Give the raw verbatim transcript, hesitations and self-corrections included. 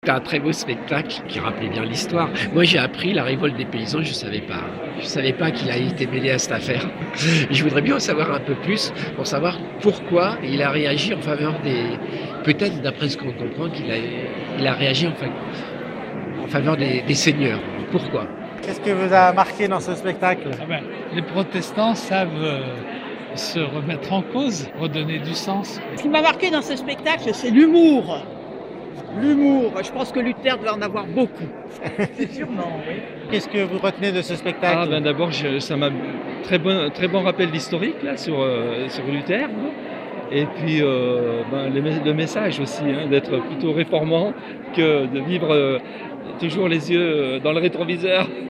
C'était un très beau spectacle qui rappelait bien l'histoire. Moi, j'ai appris la révolte des paysans, je ne savais pas. Je savais pas qu'il a été mêlé à cette affaire. Je voudrais bien en savoir un peu plus pour savoir pourquoi il a réagi en faveur des... Peut-être, d'après ce qu'on comprend, qu'il a, il a réagi en, fa... en faveur des, des seigneurs. Pourquoi? Qu'est-ce que vous a marqué dans ce spectacle? Ah ben, les protestants savent euh, se remettre en cause, redonner du sens. Ce qui m'a marqué dans ce spectacle, c'est l'humour. L'humour, je pense que Luther doit en avoir beaucoup. C'est sûrement, oui. Qu'est-ce que vous retenez de ce spectacle? Ah ben d'abord, je- ça m'a très bon, très bon rappel d'historique là sur, euh, sur Luther. Hein. Et puis euh, ben, le, me- le message aussi, hein, d'être plutôt réformant que de vivre euh, toujours les yeux euh, dans le rétroviseur.